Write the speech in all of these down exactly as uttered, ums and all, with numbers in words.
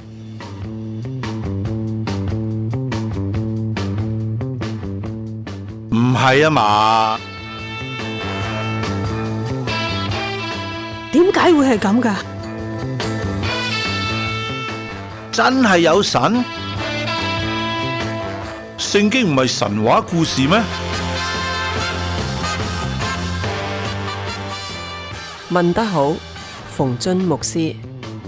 唔係啊嘛？ 點解會係咁㗎？ 真係有神？聖經唔係神話故事咩？ 問得好，馮俊牧師。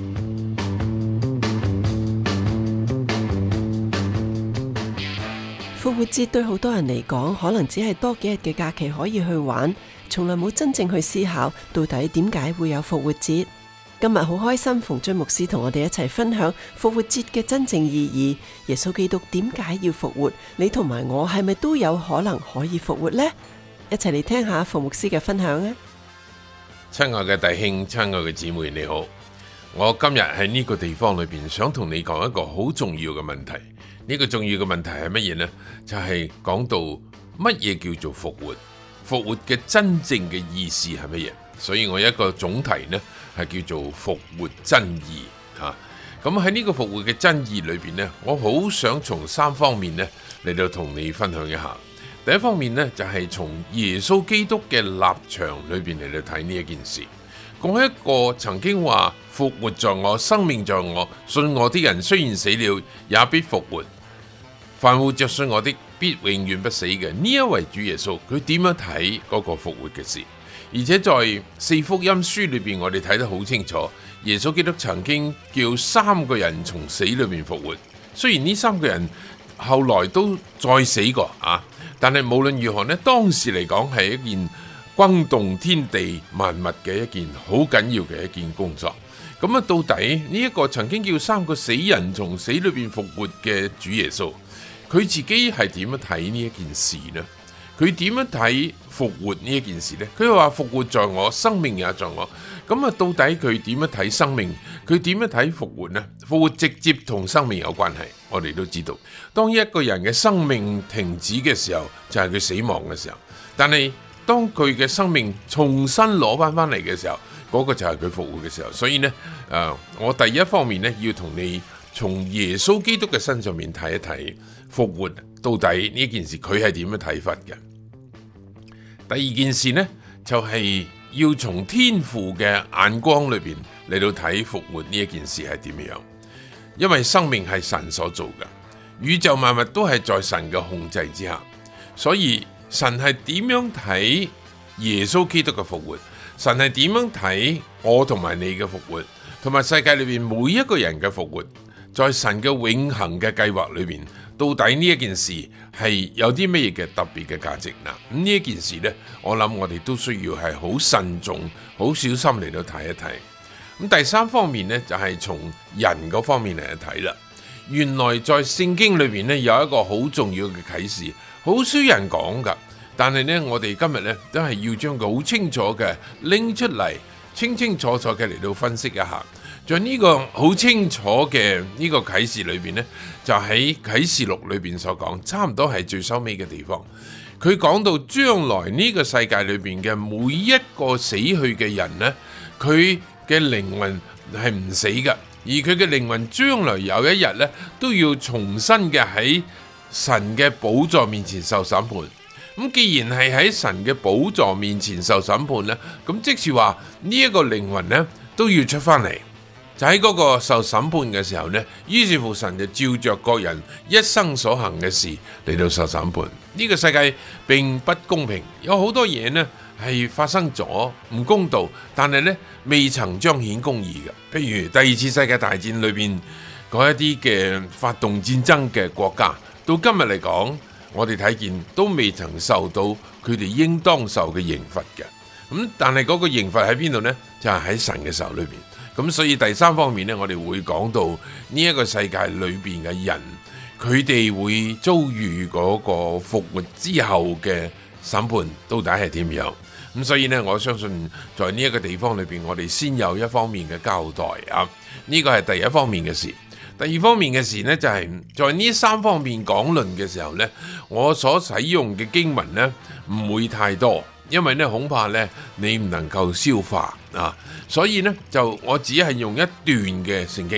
復活節對好多人嚟講，可能只係多幾日嘅假期可以去玩，從來冇真正去思考到底點解會有復活節。今日好開心，馮俊牧師同我哋一齊分享復活節嘅真正意義。耶穌基督點解要復活？你同埋我係咪都有可能可以復活呢？一齊嚟聽下馮牧師嘅分享啊！ 親愛嘅弟兄，親愛嘅姊妹，你好。我今日喺呢個地方裏邊，想同你講一個好重要嘅問題。呢個重要嘅問題係乜嘢呢？就係講到乜嘢叫做復活？復活嘅真正嘅意思係乜嘢？所以我一個總題呢係叫做復活真義啊。咁喺呢個復活嘅真義裏邊呢，我好想從三方面呢嚟到同你分享一下。第一方面呢，就係從耶穌基督嘅立場裏邊嚟到睇呢一件事。講一個曾經話復活在我，生命在我，信我的人雖然死了，也必復活。凡活着信我的，必永遠不死嘅。呢一位主耶穌，佢點樣睇嗰個復活嘅事？而且在四福音書裏邊，我哋睇得好清楚，耶穌基督曾經叫三個人從死裏邊復活。雖然呢三個人後來都再死過啊，但係無論如何呢，當時嚟講係一件轟動天地萬物嘅一件好緊要嘅一件工作。咁啊，到底呢一個曾經叫三個死人從死裏邊復活嘅主耶穌，佢自己係點樣睇呢一件事呢？佢點樣睇復活呢一件事呢？佢話復活在我，生命也在我。咁啊，到底佢點樣睇生命？佢點樣睇復活呢？復活直接同生命有關係，我哋都知道。當一個人嘅生命停止嘅時候，就係佢死亡嘅時候。但係當佢嘅生命重新攞翻翻嚟嘅時候，嗰個就係佢復活嘅時候。所以呢，誒，我第一方面呢，要同你從耶穌基督嘅身上面睇一睇復活到底呢件事佢係點樣睇法嘅。第二件事呢，就係要從天父嘅眼光裏邊嚟到睇復活呢一件事係點樣。因為生命係神所做嘅，宇宙萬物都係在神嘅控制之下，所以神係點樣睇耶穌基督嘅復活？神係點樣睇我同埋你嘅復活？同埋世界裏邊每一個人嘅復活？在神嘅永恆嘅計劃裏邊，到底呢一件事係有啲咩嘅特別嘅價值嗱？咁呢一件事呢，我諗我哋都需要係好慎重、好小心嚟到睇一睇。咁第三方面呢，就係從人嗰方面嚟睇啦。原來在聖經裏邊呢，有一個好重要嘅啟示，好少人講噶，但係呢，我哋今日呢，都係要將佢好清楚嘅拎出嚟，清清楚楚嘅嚟到分析一下。在呢個好清楚嘅呢個啟示裏邊呢，就喺啟示錄裏邊所講，差唔多係最收尾嘅地方。佢講到將來呢個世界裏邊嘅每一個死去嘅人呢，佢嘅靈魂係唔死㗎，而佢嘅靈魂將來有一日呢，都要重新嘅喺神嘅寶座面前受審判。咁既然係喺神嘅寶座面前受審判呢，咁即是話呢一個靈魂呢，都要出翻嚟。就喺嗰個受審判嘅時候呢，於是乎神就照着各人一生所行嘅事嚟到受審判。呢個世界並不公平，有好多嘢呢係發生咗唔公道，但係呢未曾彰顯公義嘅。譬如第二次世界大戰裏邊嗰一啲嘅發動戰爭嘅國家，到今日嚟講，我哋睇見都未曾受到佢哋應當受嘅刑罰嘅。咁但係嗰個刑罰喺邊度呢？就係喺神嘅手裏邊。咁所以第三方面呢，我哋會講到呢一個世界裏邊嘅人，佢哋會遭遇嗰個復活之後嘅審判到底係點樣？咁所以呢，我相信在呢一個地方裏邊，我哋先有一方面嘅交代啊。呢個係第一方面嘅事。第二方面嘅事呢，就係在呢三方面講論嘅時候呢，我所使用嘅經文呢，唔會太多。因為咧恐怕咧你唔能夠消化啊，所以咧就我只係用一段嘅聖經，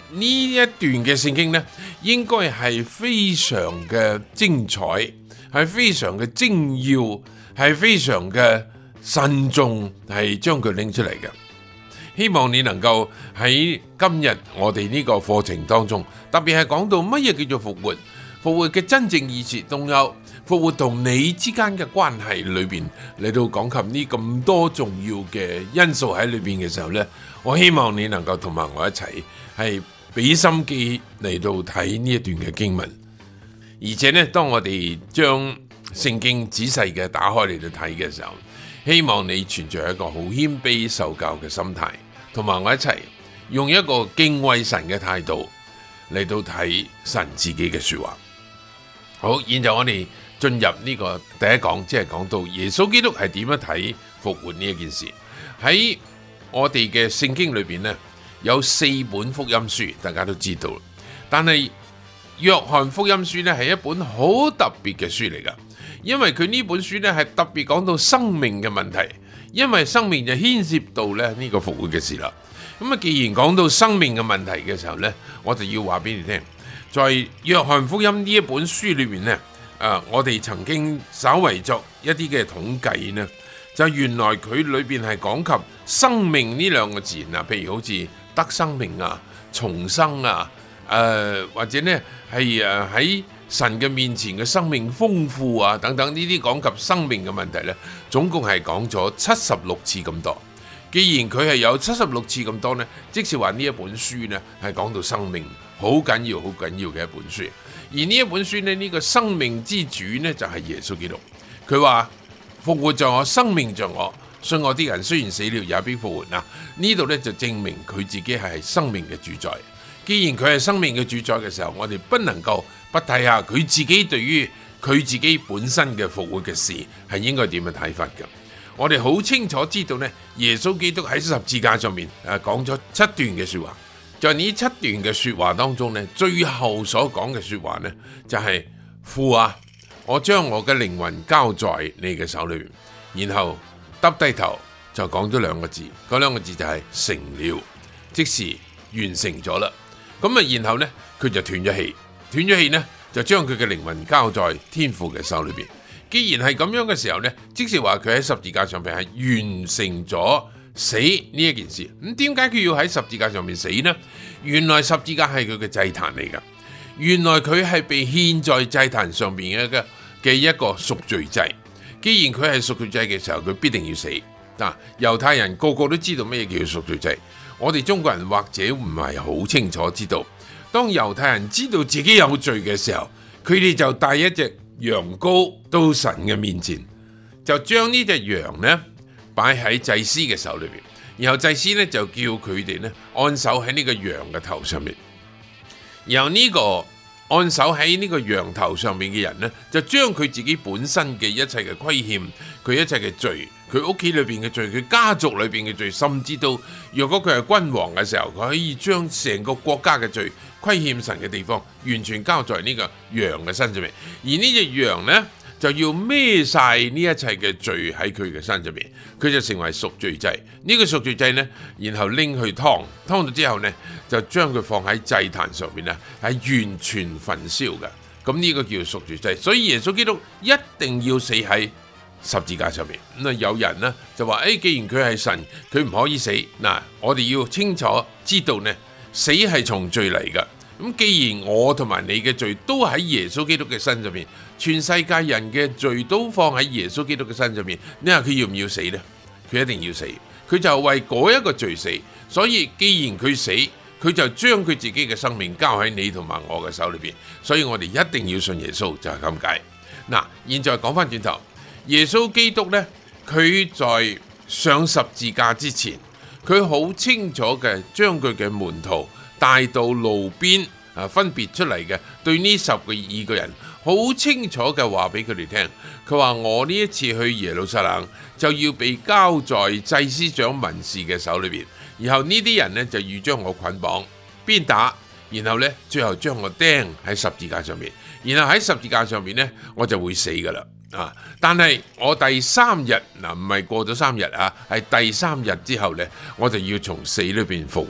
呢一段嘅聖經呢，應該係非常嘅精彩，係非常嘅精要，係非常嘅慎重，係將佢拎出嚟嘅。希望你能夠喺今日我哋呢個課程當中，特別係講到乜嘢叫做復活，復活嘅真正意思，仲有復活同你之間嘅關係裏邊嚟到講及呢咁多重要嘅因素喺裏邊嘅時候呢，我希望你能夠同埋我一齊係俾心機嚟到睇呢一段嘅經文，而且呢，當我哋將聖經仔細嘅打開嚟到睇嘅時候，希望你存在一個好謙卑受教嘅心態，同埋我一齊用一個敬畏神嘅態度嚟到睇神自己嘅說話。好，現在我哋進入呢個第一講，即係講到耶穌基督係點樣睇復活呢一件事。喺我哋嘅聖經裏邊呢，有四本福音書，大家都知道。但係約翰福音書呢，係一本好特別嘅書嚟噶，因為佢呢本書呢係特別講到生命嘅問題，因為生命就牽涉到咧呢個復活嘅事啦。咁啊，既然講到生命嘅問題嘅時候呢，我就要話俾你聽，在約翰福音呢一本書裏面呢，誒，我哋曾經稍為作一啲嘅統計呢，就原來佢裏邊係講及生命呢兩個字啊，譬如好似得生命啊、重生啊，誒、呃、或者呢係誒喺神嘅面前嘅生命豐富啊等等呢啲講及生命嘅問題呢，總共係講咗七十六次咁多。既然佢係有七十六次咁多呢，即是話呢一本書呢係講到生命好緊要、好緊要嘅一本書。而呢一本書呢，呢、這個生命之主呢，就係、是、耶穌基督。佢話復活在我，生命在我，信我啲人雖然死了也必復活。嗱，呢度呢就證明佢自己係生命嘅主宰。既然佢係生命嘅主宰嘅時候，我哋不能夠不睇下佢自己對於佢自己本身嘅復活嘅事係應該點樣睇法嘅。我哋好清楚知道呢，耶穌基督喺十字架上面誒講咗七段嘅說話，在呢七段嘅說話當中呢，最後所講嘅說話呢，就係、是、父啊，我將我嘅靈魂交在你嘅手裏面，然後耷低頭就講咗兩個字，嗰兩個字就係成了，即是完成咗啦。咁啊，然後呢，佢就斷咗氣，斷咗氣呢，就將佢嘅靈魂交在天父嘅手裏邊。既然係咁樣嘅時候呢，即是話佢喺十字架上面係完成咗死呢一件事。咁點解佢要喺十字架上面死呢？原來十字架係佢嘅祭壇嚟噶，原來佢係被獻在祭壇上面嘅嘅一個贖罪祭。既然佢係贖罪祭嘅時候，佢必定要死。嗱，猶太人個個都知道咩叫贖罪祭，我哋中國人或者唔係好清楚知道。當猶太人知道自己有罪嘅時候，佢哋就帶一隻羊羔到神嘅面前，就將呢隻羊呢擺喺祭司嘅手裏邊，然後祭司呢就叫佢哋呢按手喺呢個羊嘅頭上面，然後呢個按手喺呢個羊頭上面嘅人呢，就將佢自己本身嘅一切嘅虧欠，佢一切嘅罪，佢屋企裏邊嘅罪，佢家族裏邊嘅罪，甚至到若果佢係君王嘅時候，佢可以將成個國家嘅罪，虧欠神嘅地方完全交在呢個羊嘅身上面，而呢隻羊呢就要孭晒呢一切嘅罪喺佢嘅身上面，佢就成為贖罪祭。呢、這個贖罪祭呢，然後拎去劏，劏咗之後呢，就將佢放喺祭壇上面呢，係完全焚燒嘅。咁呢個叫贖罪祭。所以耶穌基督一定要死喺十字架上面。咁啊，有人呢就話：誒、哎，既然佢係神，佢唔可以死。嗱，我哋要清楚知道呢，死係從罪嚟噶。咁既然我同埋你嘅罪都喺耶穌基督嘅身上面，全世界人嘅罪都放喺耶穌基督嘅身上面，你話佢要唔要死呢？佢一定要死，佢就為嗰一個罪死。所以既然佢死，佢就將佢自己嘅生命交喺你同埋我嘅手裏邊。所以我哋一定要信耶穌，就係咁解。嗱，現在講翻轉頭，耶穌基督呢，佢在上十字架之前，佢好清楚嘅將佢嘅門徒帶到路邊啊，分別出嚟嘅，對呢十個二個人好清楚嘅話俾佢哋聽。佢話：我呢一次去耶路撒冷就要被交在祭司長文士嘅手裏邊，然後呢啲人呢，就要將我捆綁鞭打，然後呢，最後將我釘喺十字架上面，然後喺十字架上面呢，我就會死噶啦啊！但係我第三日嗱，唔係過咗三日啊，係第三日之後呢，我就要從死裏邊復活。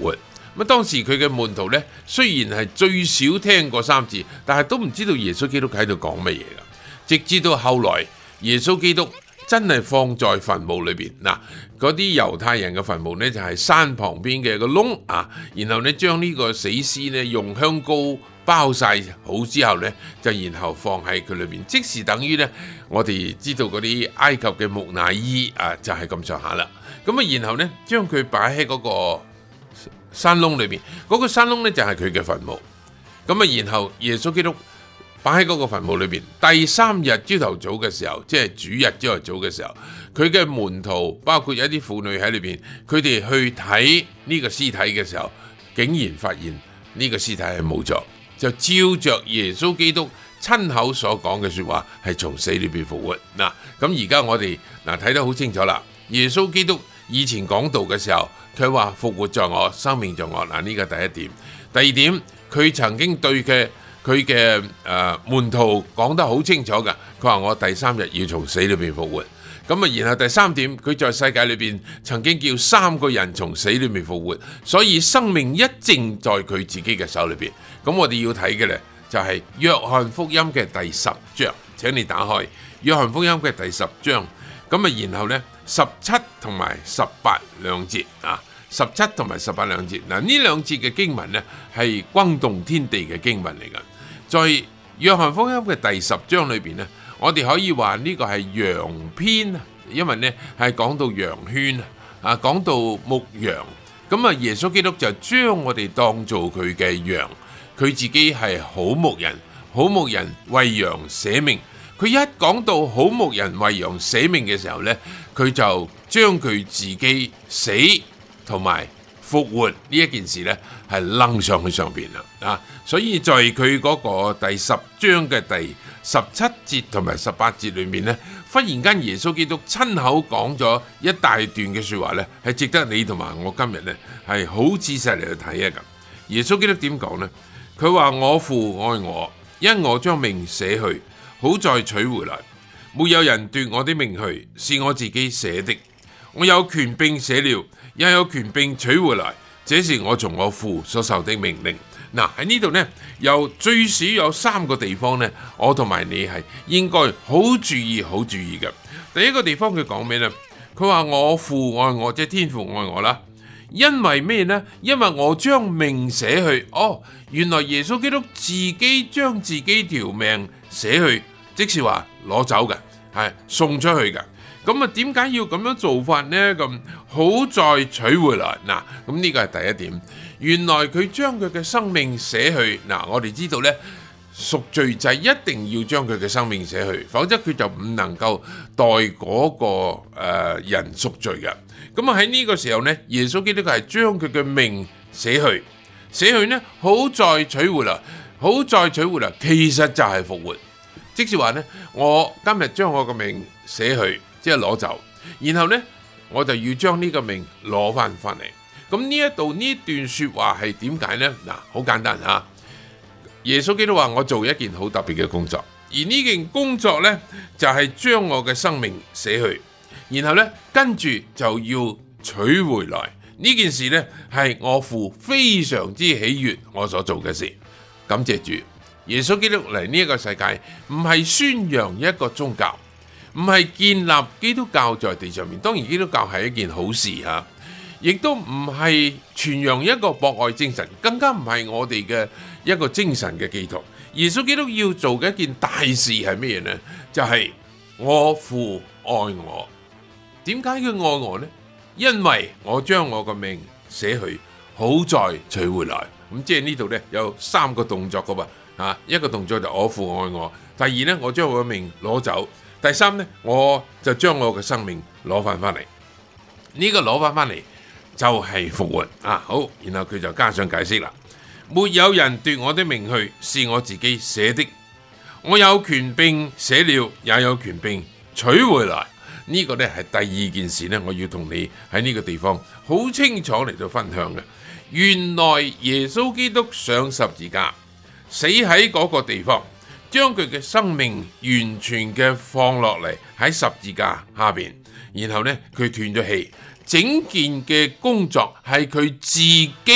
咁當時佢嘅門徒呢，雖然係最少聽過三字，但係都唔知道耶穌基督喺度講乜嘢噶。直至到後來，耶穌基督真係放在墳墓裏邊嗱，嗰啲猶太人嘅墳墓呢，就係山旁邊嘅個窿啊，然後呢將呢個死屍呢用香膏包晒好之後呢，就然後放喺佢裏邊，即是等於呢，我哋知道嗰啲埃及嘅木乃伊啊，就係咁上下啦。咁啊，然後呢，將佢擺喺嗰個山窿裏邊，嗰、嗰個山窿呢，就係佢嘅墳墓。咁啊，然後耶穌基督擺喺嗰個墳墓裏邊。第三日朝頭早嘅時候，即係主日朝頭早嘅時候，佢嘅門徒包括有一啲婦女喺裏邊，佢哋去睇呢個屍體嘅時候，竟然發現呢個屍體係冇咗。就照着耶穌基督親口所講嘅說話，係從死裏邊復活嗱。咁而家我哋嗱睇得好清楚啦。耶穌基督以前講道嘅時候，佢話復活在我，生命在我嗱，呢個第一點。第二點，佢曾經對嘅佢嘅誒門徒講得好清楚㗎，佢話我第三日要從死裏邊復活。咁啊，然後第三點，佢在世界裏邊曾經叫三個人從死裏面復活，所以生命一直在佢自己嘅手裏邊。咁我哋要睇嘅呢，就係約翰福音嘅第十章，請你打開約翰福音嘅第十章。咁啊，然後呢，十七同埋十八兩節啊，十七同埋十八兩節嗱，呢兩節嘅經文呢，係轟動天地嘅經文嚟㗎。在約翰福音嘅第十章裏邊呢，我哋可以話呢個係羊篇啊，因為呢係講到羊圈啊，講到牧羊。咁啊，耶穌基督就將我哋當做佢嘅羊，佢自己係好牧人，好牧人為羊捨命。佢一講到好牧人為羊捨命嘅時候呢，佢就將佢自己死同埋復活呢一件事呢係掕上去上邊啦啊！所以在佢嗰個第十章嘅第十七節同埋十八節裏面呢，忽然間耶穌基督親口講咗一大段嘅說話呢，係值得你同埋我今日呢係好仔細嚟去睇啊！咁耶穌基督點講呢？佢話我父愛我，因我將命捨去，好再取回來。沒有人奪我的命去，是我自己捨的。我有權柄捨了，也有權柄取回來。這是我從我父所受的命令。嗱，喺呢度呢，有最少有三個地方呢，我同埋你係應該好注意、好注意嘅。第一個地方佢講咩呢？佢話我父愛我，即係天父愛我啦。因為咩呢？因為我將命捨去。哦，原來耶穌基督自己將自己條命捨去，即是話攞走嘅，係送出去嘅。咁啊，點解要咁樣做法呢？咁好再取回來嗱，咁呢個係第一點。原來佢將佢嘅生命捨去嗱，我哋知道呢，贖罪祭一定要將佢嘅生命捨去，否則佢就唔能夠代嗰個誒人贖罪嘅。咁啊喺呢個時候呢，耶穌基督係將佢嘅命捨去，捨去呢好再取回來，好再取回來，其實就係復活。即是話呢，我今日將我嘅命捨去，即係攞走，然後呢，我就要將呢個命攞翻翻嚟。咁呢一度呢段說話係點解呢？嗱，好簡單吓。耶穌基督話我做一件好特別嘅工作，而呢件工作呢，就係將我嘅生命捨去，然後呢，跟住就要取回來。呢件事呢，係我父非常之喜悅我所做嘅事。感謝主，耶穌基督嚟呢一個世界唔係宣揚一個宗教，唔係建立基督教在地上面。當然基督教係一件好事吓，亦都唔係傳揚一個博愛精神，更加唔係我哋嘅一個精神嘅寄託。耶穌基督要做嘅一件大事係咩嘢呢？就係我父愛我。點解佢愛我呢？因為我將我個命捨去，好再取回來。咁即係呢度呢，有三個動作噶噃，啊，一個動作就我父愛我，第二呢，我將我個命攞走，第三呢，我就將我嘅生命攞翻翻嚟。呢個攞翻翻嚟就係復活啊！好，然後佢就加上解釋啦。沒有人奪我的命去，是我自己捨的。我有權柄捨了，也有權柄取回來。呢個呢係第二件事呢，我要同你喺呢個地方好清楚嚟到分享嘅。原來耶穌基督上十字架，死喺嗰個地方，將佢嘅生命完全嘅放落嚟喺十字架下邊，然後呢，佢斷咗氣，整件嘅工作係佢自己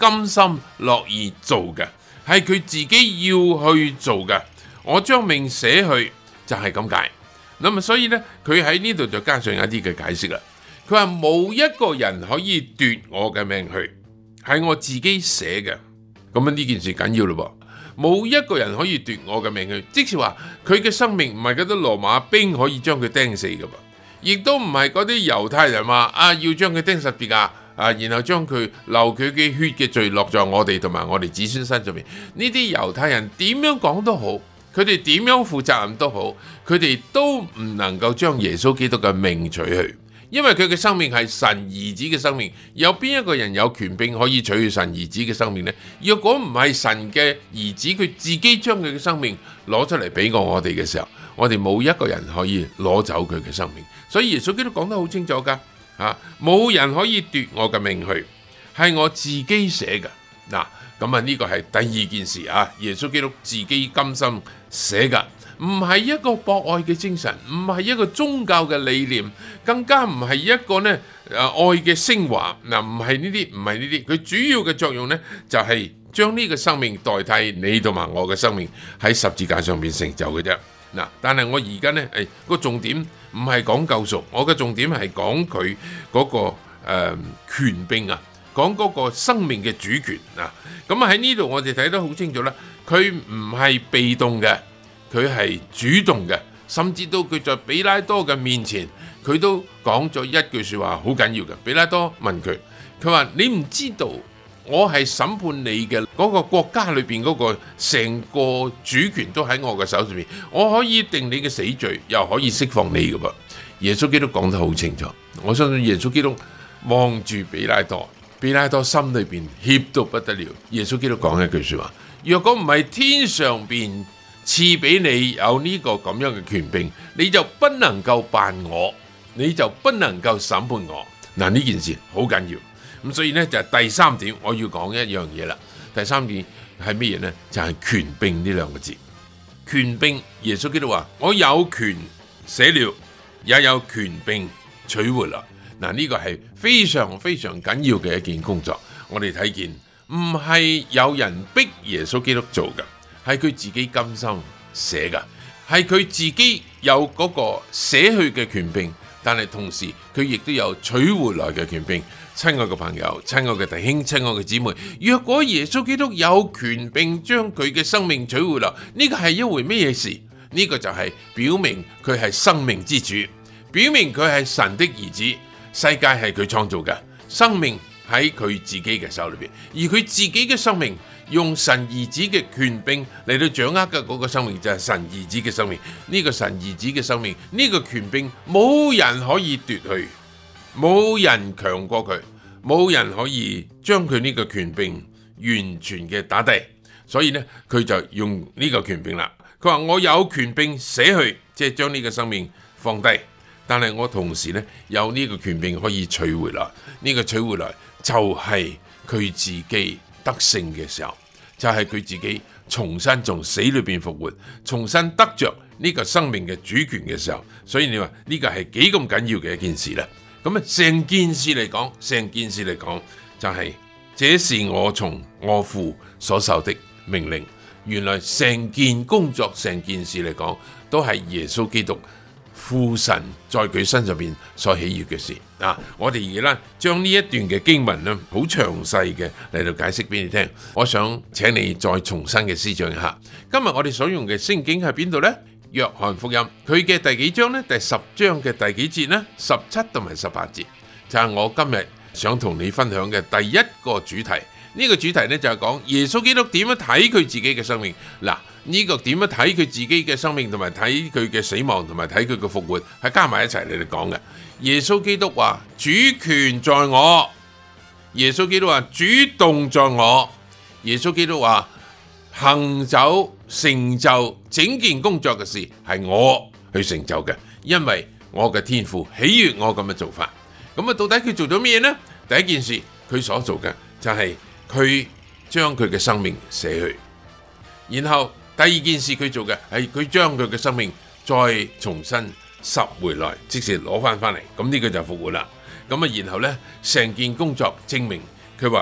甘心樂意做嘅，係佢自己要去做嘅。我將命捨去就係咁解。咁啊，所以呢，佢喺呢度就加上一啲嘅解釋啦。佢話冇一個人可以奪我嘅命去，係我自己捨嘅。咁啊，呢件事緊要咯噃，冇一個人可以奪我嘅命去，即是話佢嘅生命唔係嗰啲羅馬兵可以將佢釘死噶噃，亦都唔係嗰啲猶太人話啊要將佢釘十字架啊，然後將佢流佢嘅血嘅罪落在我哋同埋我哋子孫身上面。呢啲猶太人點樣講都好，佢哋點樣負責任都好，佢哋都唔能夠將耶穌基督嘅命取去。因為佢嘅生命係神兒子嘅生命，有邊一個人有權柄可以取去神兒子嘅生命呢？若果唔係神嘅兒子，佢自己將佢嘅生命攞出嚟俾過我哋嘅時候，我哋冇一個人可以攞走佢嘅生命。所以耶穌基督講得好清楚噶，吓，冇人可以奪我嘅命去，係我自己捨嘅。嗱，咁啊呢個係第二件事啊，耶穌基督自己甘心捨噶。唔係一個博愛嘅精神，唔係一個宗教嘅理念，更加唔係一個呢誒愛嘅升華。嗱，唔係呢啲，唔係呢啲，佢主要嘅作用呢，就係將呢個生命代替你同埋我嘅生命喺十字架上面成就嘅啫。嗱，但係我而家呢，誒個重點唔係講救贖，我嘅重點係講佢嗰個誒、呃、權柄啊，講嗰個生命嘅主權啊。咁啊喺呢度我哋睇得好清楚啦，佢唔係被動嘅。佢係主動嘅，甚至到佢在比拉多嘅面前，佢都講咗一句說話好緊要嘅。比拉多問佢，佢話你唔知道我係審判你嘅嗰個國家裏邊嗰個成個主權都喺我嘅手上面，我可以定你嘅死罪，又可以釋放你嘅噃。耶穌基督講得好清楚，我相信耶穌基督望住比拉多，比拉多心裏邊怯到不得了。耶穌基督講一句說話，若果唔係天上邊賜俾你有呢個咁樣嘅權柄，你就不能夠辦我，你就不能夠審判我。嗱，呢件事好緊要，咁所以呢，就係第三點我要講一樣嘢啦。第三點係乜嘢呢？就係權柄呢兩個字。權柄，耶穌基督話我有權捨了，也有權柄取回來。嗱，呢個係非常非常緊要嘅一件工作。我哋睇見唔係有人逼耶穌基督做嘅，係佢自己甘心捨噶，係佢自己有嗰個捨去嘅權柄，但係同時佢亦都有取回來嘅權柄。親愛嘅朋友、親愛嘅弟兄、親愛嘅姊妹，若果耶穌基督有權柄將佢嘅生命取回來，呢個係一回咩嘢事？呢個就係表明佢係生命之主，表明佢係神的兒子，世界係佢創造嘅，生命喺佢自己嘅手裏邊，而佢自己嘅生命用神兒子嘅權柄嚟到掌握嘅嗰個生命就係神兒子嘅生命。呢個神兒子嘅生命，呢個權柄冇人可以奪去，冇人強過佢，冇人可以將佢呢個權柄完全嘅打低。所以呢，佢就用呢個權柄啦。佢話我有權柄捨去，即係將呢個生命放低，但係我同時呢，有呢個權柄可以取回來。呢個取回來就係佢自己得勝嘅時候，就係佢自己重新從死裏邊復活，重新得着呢個生命嘅主權嘅時候。所以你話呢個係幾咁緊要嘅一件事呢？咁啊，成件事嚟講，成件事嚟講就係，這是我從我父所受的命令。原來成件工作，成件事嚟講，都係耶穌基督父神在佢身上邊所喜悅嘅事啊！我哋而家將呢一段嘅經文咧，好詳細嘅嚟到解釋俾你聽。我想請你再重新嘅思想一下，今日我哋所用嘅聖經喺邊度呢？約翰福音佢嘅第幾章呢？第十章嘅第幾節呢？十七同埋十八節就係我今日想同你分享嘅第一個主題。呢個主題呢，就係講耶穌基督點樣睇佢自己嘅生命。嗱，呢個點樣睇佢自己嘅生命，同埋睇佢嘅死亡，同埋睇佢嘅復活，係加埋一齊嚟嚟講嘅。耶穌基督話主權在我，耶穌基督話主動在我，耶穌基督話行走成就整件工作嘅事係我去成就嘅，因為我嘅天父喜悅我咁嘅做法。咁啊，到底佢做咗咩呢？第一件事佢所做嘅就係佢將佢嘅生命捨去，然後第二件事佢做嘅係佢將佢嘅生命再重新拾回來，即是攞翻翻嚟。咁呢個就復活啦。咁啊，然後呢，成件工作證明佢話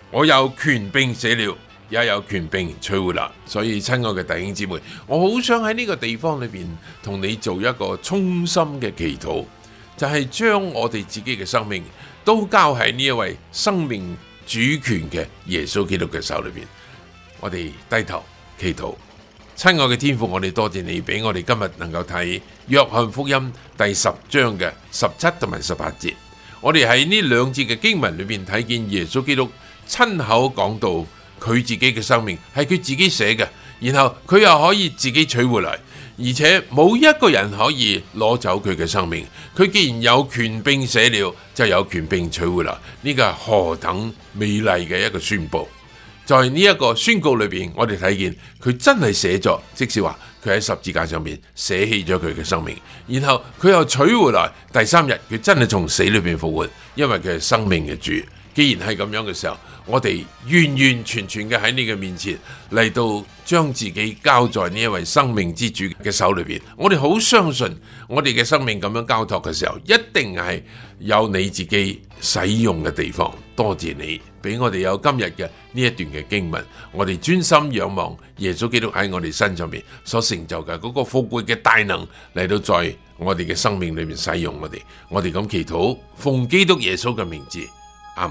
我有權柄寫了，也有權柄取回來。所以親愛嘅弟兄姊妹，我好想喺呢個地方裏邊同你做一個衷心嘅祈禱，就係、是、將我哋自己嘅生命都交喺呢一位生命主權嘅耶穌基督嘅手裏邊。我哋低頭祈禱。親愛嘅天父，我哋多謝你俾我哋今日能夠睇約翰福音第十章嘅十七同埋十八節。我哋喺呢兩節嘅經文裏邊睇見耶穌基督親口講到佢自己嘅生命係佢自己寫嘅，然後佢又可以自己取回來，而且冇一個人可以攞走佢嘅生命。佢既然有權柄寫了，就有權柄取回來。呢個係何等美麗嘅一個宣佈！在呢一個宣告裏邊，我哋睇見佢真係寫咗，即是話佢喺十字架上面捨棄咗佢嘅生命，然後佢又取回來。第三日佢真係從死裏邊復活，因為佢係生命嘅主。既然係咁樣嘅時候，我哋完完全全嘅喺你嘅面前嚟到將自己交在呢一位生命之主嘅手裏邊。我哋好相信我哋嘅生命咁樣交託嘅時候，一定係有你自己使用嘅地方。多謝你俾我哋有今日嘅呢一段嘅經文，我哋專心仰望耶穌基督喺我哋身上面所成就嘅嗰個復活嘅大能嚟到在我哋嘅生命裏面使用我哋。我哋咁祈禱，奉基督耶穌嘅名字，阿門。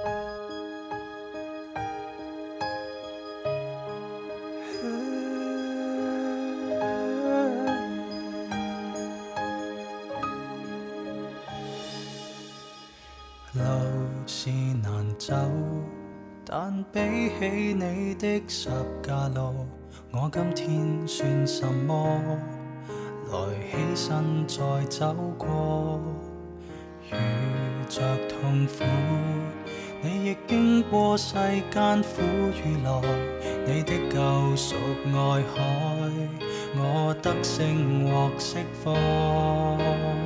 路是難走，但比起你的十架路，我今天算什麼？來犧牲再走過，遇着痛苦，你亦經過世間苦與樂，你的救贖愛海，我得勝獲釋放。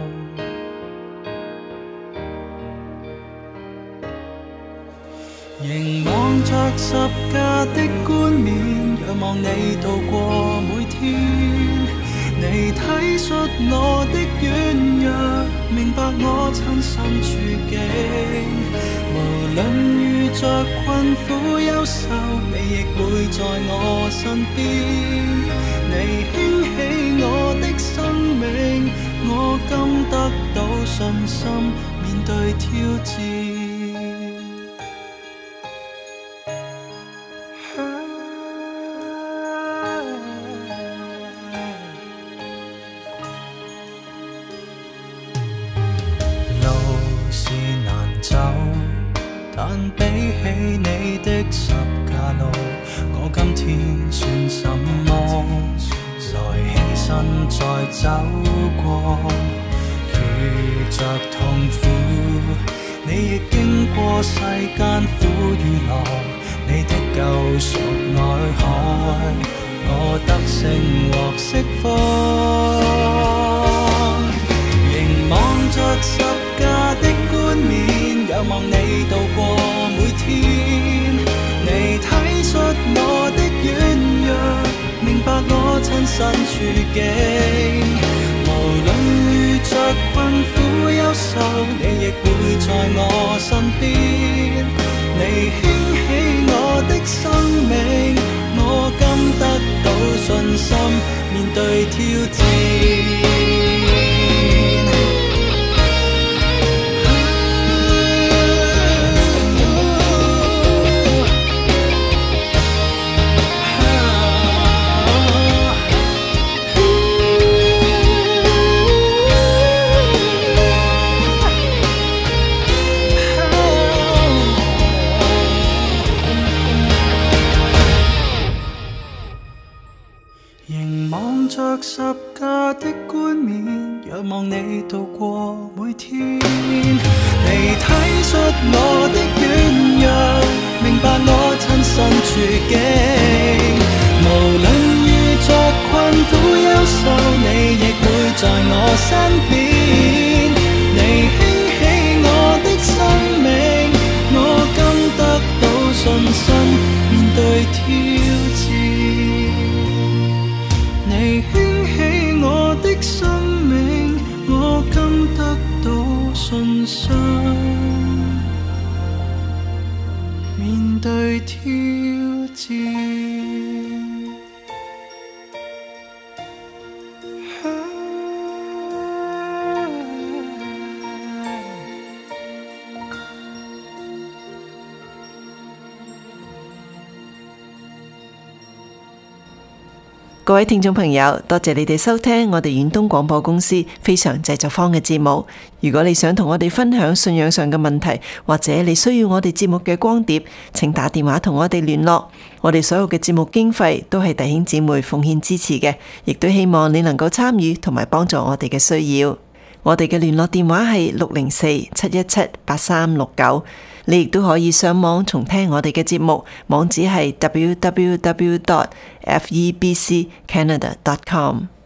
凝望着十架的冠冕，仰望你度過每天。你體恤我的軟弱，明白我親身處境。無論遇着困苦憂愁，你亦會在我身邊。你興起我的生命，我今得到信心，面對挑戰。但比起你的十架路，我今天算什麼？來犧牲再走過，遇着痛苦，你亦經過世間苦與樂，你的救贖愛海，我得勝獲釋放。凝望着十架的冠冕，仰望你度過每天。你體恤我的軟弱，明白我親身處境。無論遇着困苦憂愁，你亦會在我身邊。你興起我的生命，我今得到信心，面對挑戰。凝望着十架的冠冕，仰望你度過每天。你體恤我的軟弱，明白我親身處境。無論遇着困苦憂愁，你亦會在我身邊。你興起我的生命，我今得到信心，面對挑戰。你興起我的生命，我今得到信心，面對挑戰。 各位聽眾朋友，多謝你哋收聽我哋遠東廣播公司非常製作坊嘅節目。如果你想同我哋分享信仰上嘅問題，或者你需要我哋節目嘅光碟，請打電話同我哋聯絡。我哋所有嘅節目經費都係弟兄姊妹奉獻支持嘅，亦都希望你能夠參與同埋幫助我哋嘅需要。我哋嘅聯絡電話係六零四七一七八三六九。你亦都可以上網重聽我哋嘅節目，網址係 w w w dot f e b c canada dot com。